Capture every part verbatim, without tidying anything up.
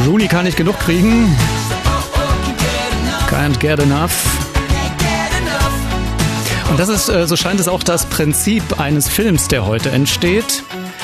Rooney kann nicht genug kriegen. Can't get enough. Und das ist, so scheint es auch das Prinzip eines Films, der heute entsteht.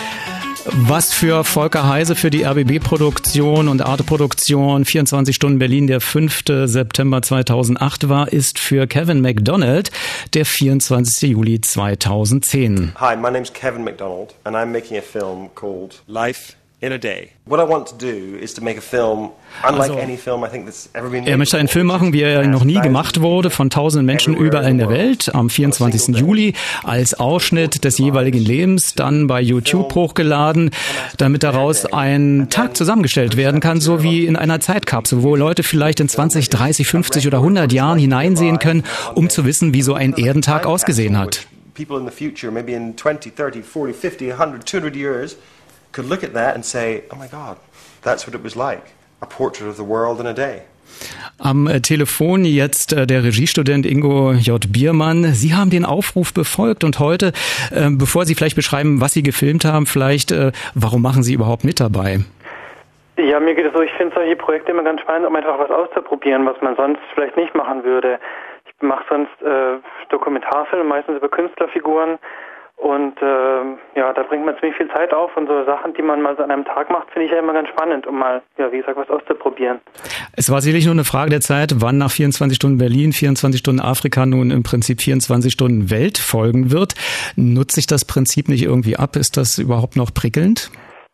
Was für Volker Heise für die R B B-Produktion und Arte-Produktion vierundzwanzig Stunden Berlin der fünfte September zweitausendacht war, ist für Kevin MacDonald der vierundzwanzigste Juli zweitausendzehn. Hi, my name's Kevin MacDonald and I'm making a film called Life in a Day. What I want to do is to make a film unlike also, any film I think that's ever been made. Er möchte einen Film machen, wie er noch nie gemacht wurde, von tausenden Menschen überall in der Welt, am vierundzwanzigsten Juli, als Ausschnitt des jeweiligen Lebens, dann bei YouTube hochgeladen, damit daraus ein Tag zusammengestellt werden kann, so wie in einer Zeitkapsel, wo Leute vielleicht in zwanzig, dreißig, fünfzig oder hundert Jahren hineinsehen können, um zu wissen, wie so ein Erdentag ausgesehen hat. People in the future, maybe in twenty, thirty, forty, fifty, one hundred, two hundred years, could look at that and say, oh my God, that's what it was like. A portrait of the world in a day. Am Telefon jetzt äh, der Regiestudent Ingo J. Biermann. Sie haben den Aufruf befolgt und heute, äh, bevor Sie vielleicht beschreiben, was Sie gefilmt haben, vielleicht, äh, warum machen Sie überhaupt mit dabei? Ja, mir geht es so, ich finde solche Projekte immer ganz spannend, um einfach was auszuprobieren, was man sonst vielleicht nicht machen würde. Ich mache sonst äh, Dokumentarfilme, meistens über Künstlerfiguren. Und äh, ja, da bringt man ziemlich viel Zeit auf und so Sachen, die man mal so an einem Tag macht, finde ich ja immer ganz spannend, um mal, ja, wie gesagt, was auszuprobieren. Es war sicherlich nur eine Frage der Zeit, wann nach vierundzwanzig Stunden Berlin, vierundzwanzig Stunden Afrika nun im Prinzip vierundzwanzig Stunden Welt folgen wird. Nutzt sich das Prinzip nicht irgendwie ab? Ist das überhaupt noch prickelnd?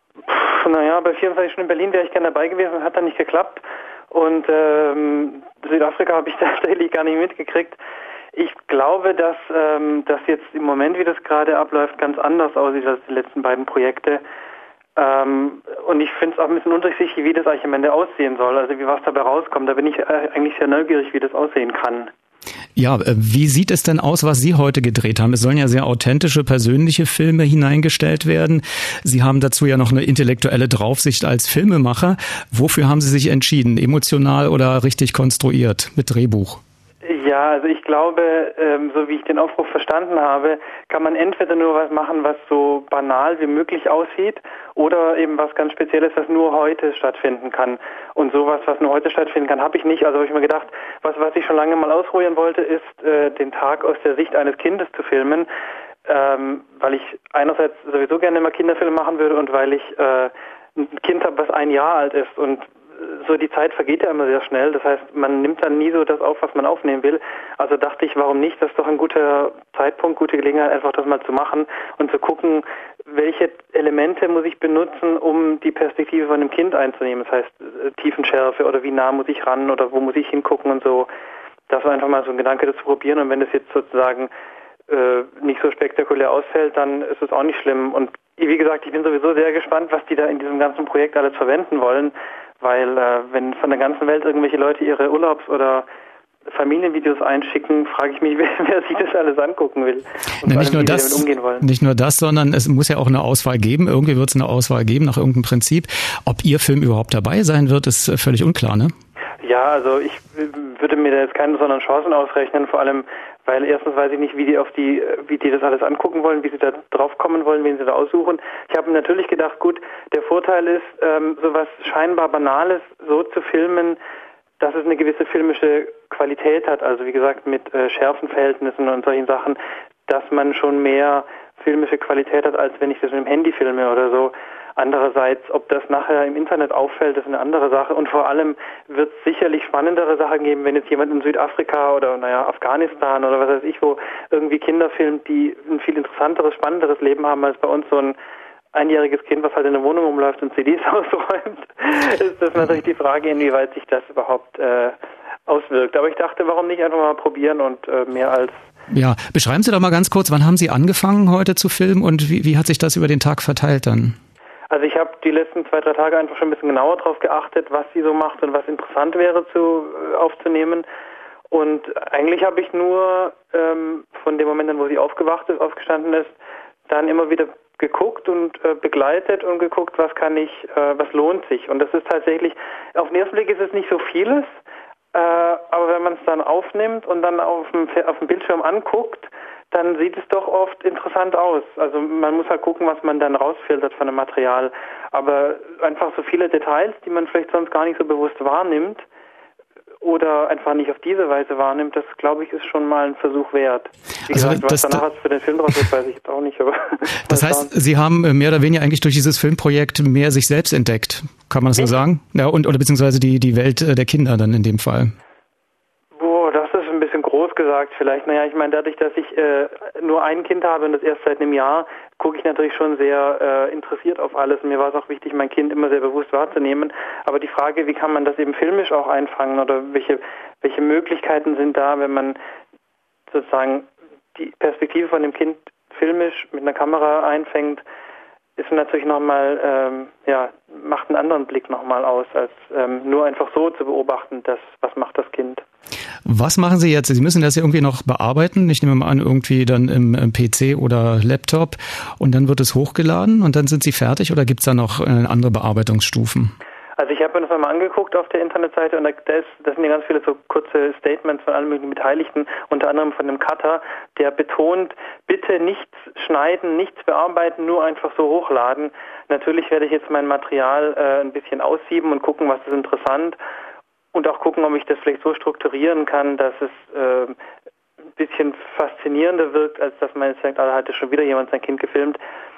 Naja, bei vierundzwanzig Stunden Berlin wäre ich gerne dabei gewesen, hat dann nicht geklappt. Und ähm, Südafrika habe ich tatsächlich gar nicht mitgekriegt. Ich glaube, dass ähm, das jetzt im Moment, wie das gerade abläuft, ganz anders aussieht als die letzten beiden Projekte. Ähm, und ich finde es auch ein bisschen undurchsichtig, wie das eigentlich am Ende aussehen soll, also wie was dabei rauskommt. Da bin ich äh, eigentlich sehr neugierig, wie das aussehen kann. Ja, wie sieht es denn aus, was Sie heute gedreht haben? Es sollen ja sehr authentische, persönliche Filme hineingestellt werden. Sie haben dazu ja noch eine intellektuelle Draufsicht als Filmemacher. Wofür haben Sie sich entschieden? Emotional oder richtig konstruiert mit Drehbuch? Ja, also ich glaube, ähm, so wie ich den Aufruf verstanden habe, kann man entweder nur was machen, was so banal wie möglich aussieht, oder eben was ganz Spezielles, was nur heute stattfinden kann. Und sowas, was nur heute stattfinden kann, habe ich nicht. Also habe ich mir gedacht, was, was ich schon lange mal ausprobieren wollte, ist, äh, den Tag aus der Sicht eines Kindes zu filmen, ähm, weil ich einerseits sowieso gerne immer Kinderfilme machen würde und weil ich äh, ein Kind habe, was ein Jahr alt ist, und so die Zeit vergeht ja immer sehr schnell. Das heißt, man nimmt dann nie so das auf, was man aufnehmen will. Also dachte ich, warum nicht? Das ist doch ein guter Zeitpunkt, gute Gelegenheit, einfach das mal zu machen und zu gucken, welche Elemente muss ich benutzen, um die Perspektive von einem Kind einzunehmen. Das heißt, Tiefenschärfe oder wie nah muss ich ran oder wo muss ich hingucken und so. Das war einfach mal so ein Gedanke, das zu probieren. Und wenn es jetzt sozusagen äh, nicht so spektakulär ausfällt, dann ist es auch nicht schlimm. Und wie gesagt, ich bin sowieso sehr gespannt, was die da in diesem ganzen Projekt alles verwenden wollen. Weil äh, wenn von der ganzen Welt irgendwelche Leute ihre Urlaubs- oder Familienvideos einschicken, frage ich mich, wer, wer sich das alles angucken will und Na, nicht, allem, nur das, damit umgehen wollen. Nicht nur das, sondern es muss ja auch eine Auswahl geben. Irgendwie wird es eine Auswahl geben nach irgendeinem Prinzip. Ob Ihr Film überhaupt dabei sein wird, ist völlig unklar, ne? Ja, also ich würde mir da jetzt keine besonderen Chancen ausrechnen, vor allem, weil erstens weiß ich nicht, wie die auf die, wie die das alles angucken wollen, wie sie da drauf kommen wollen, wen sie da aussuchen. Ich habe natürlich gedacht, gut, der Vorteil ist, ähm, sowas scheinbar Banales so zu filmen, dass es eine gewisse filmische Qualität hat, also wie gesagt mit äh, Schärfenverhältnissen und solchen Sachen, dass man schon mehr filmische Qualität hat, als wenn ich das mit dem Handy filme oder so. Andererseits, ob das nachher im Internet auffällt, ist eine andere Sache. Und vor allem wird es sicherlich spannendere Sachen geben, wenn jetzt jemand in Südafrika oder naja Afghanistan oder was weiß ich wo irgendwie Kinder filmt, die ein viel interessanteres, spannenderes Leben haben als bei uns so ein einjähriges Kind, was halt in der Wohnung rumläuft und C Ds ausräumt. Ist das natürlich die Frage, inwieweit sich das überhaupt äh, auswirkt. Aber ich dachte, warum nicht einfach mal probieren und äh, mehr als... Ja, beschreiben Sie doch mal ganz kurz, wann haben Sie angefangen heute zu filmen und wie, wie hat sich das über den Tag verteilt dann? Also ich habe die letzten zwei, drei Tage einfach schon ein bisschen genauer drauf geachtet, was sie so macht und was interessant wäre zu äh, aufzunehmen. Und eigentlich habe ich nur ähm, von dem Moment an, wo sie aufgewacht ist, aufgestanden ist, dann immer wieder geguckt und äh, begleitet und geguckt, was kann ich, äh, was lohnt sich. Und das ist tatsächlich, auf den ersten Blick ist es nicht so vieles, äh, aber wenn man es dann aufnimmt und dann auf dem, auf dem Bildschirm anguckt, dann sieht es doch oft interessant aus. Also man muss halt gucken, was man dann rausfiltert von dem Material. Aber einfach so viele Details, die man vielleicht sonst gar nicht so bewusst wahrnimmt oder einfach nicht auf diese Weise wahrnimmt, das, glaube ich, ist schon mal ein Versuch wert. Wie also gesagt, was das, danach für den Film draus wird, weiß ich jetzt auch nicht. Aber das heißt, Sie haben mehr oder weniger eigentlich durch dieses Filmprojekt mehr sich selbst entdeckt, kann man das so sagen? Ja, und oder beziehungsweise die, die Welt der Kinder dann in dem Fall. Boah, das ist ein bisschen groß gesagt vielleicht. Naja, ich meine, dadurch, dass ich äh, nur ein Kind habe und das erst seit einem Jahr, gucke ich natürlich schon sehr äh, interessiert auf alles. Und mir war es auch wichtig, mein Kind immer sehr bewusst wahrzunehmen. Aber die Frage, wie kann man das eben filmisch auch einfangen oder welche, welche Möglichkeiten sind da, wenn man sozusagen die Perspektive von dem Kind filmisch mit einer Kamera einfängt, ist natürlich nochmal, ähm, ja, macht einen anderen Blick nochmal aus, als ähm, nur einfach so zu beobachten, dass, was macht das Kind. Was machen Sie jetzt? Sie müssen das ja irgendwie noch bearbeiten. Ich nehme mal an, irgendwie dann im, im P C oder Laptop und dann wird es hochgeladen und dann sind Sie fertig oder gibt es da noch äh, andere Bearbeitungsstufen? Also ich habe mir das mal angeguckt auf der Internetseite und da, das, das sind ja ganz viele so kurze Statements von allen möglichen Beteiligten, unter anderem von dem Cutter, der betont, bitte nichts schneiden, nichts bearbeiten, nur einfach so hochladen. Natürlich werde ich jetzt mein Material äh, ein bisschen aussieben und gucken, was ist interessant und auch gucken, ob ich das vielleicht so strukturieren kann, dass es äh, ein bisschen faszinierender wirkt, als dass man jetzt sagt, ah, da hatte schon wieder jemand sein Kind gefilmt.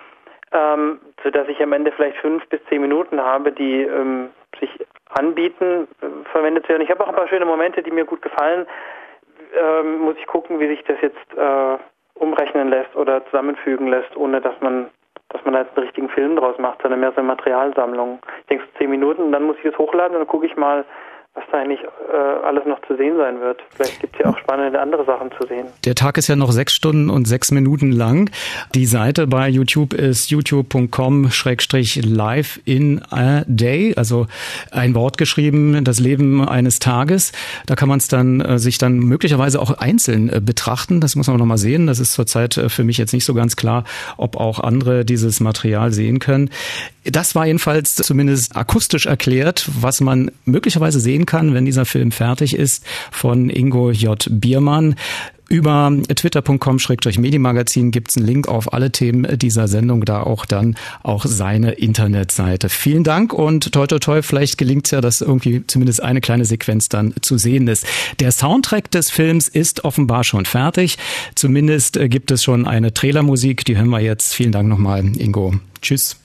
Ähm, sodass ich am Ende vielleicht fünf bis zehn Minuten habe, die ähm, sich anbieten, äh, verwendet zu werden. Ich habe auch ein paar schöne Momente, die mir gut gefallen. Ähm, muss ich gucken, wie sich das jetzt äh, umrechnen lässt oder zusammenfügen lässt, ohne dass man dass man da jetzt einen richtigen Film draus macht, sondern mehr so eine Materialsammlung. Ich denke so zehn Minuten, dann muss ich es hochladen und dann gucke ich mal, was da eigentlich äh, alles noch zu sehen sein wird. Vielleicht gibt es ja auch spannende andere Sachen zu sehen. Der Tag ist ja noch sechs Stunden und sechs Minuten lang. Die Seite bei YouTube ist youtube punkt com schrägstrich live in a day, also ein Wort geschrieben, das Leben eines Tages. Da kann man es dann äh, sich dann möglicherweise auch einzeln äh, betrachten. Das muss man noch mal sehen. Das ist zurzeit äh, für mich jetzt nicht so ganz klar, ob auch andere dieses Material sehen können. Das war jedenfalls zumindest akustisch erklärt, was man möglicherweise sehen kann, wenn dieser Film fertig ist, von Ingo J. Biermann. Über twitter punkt com schrägstrich Medienmagazin gibt es einen Link auf alle Themen dieser Sendung, da auch dann auch seine Internetseite. Vielen Dank und toi toi toi, vielleicht gelingt es ja, dass irgendwie zumindest eine kleine Sequenz dann zu sehen ist. Der Soundtrack des Films ist offenbar schon fertig. Zumindest gibt es schon eine Trailermusik, die hören wir jetzt. Vielen Dank nochmal, Ingo. Tschüss.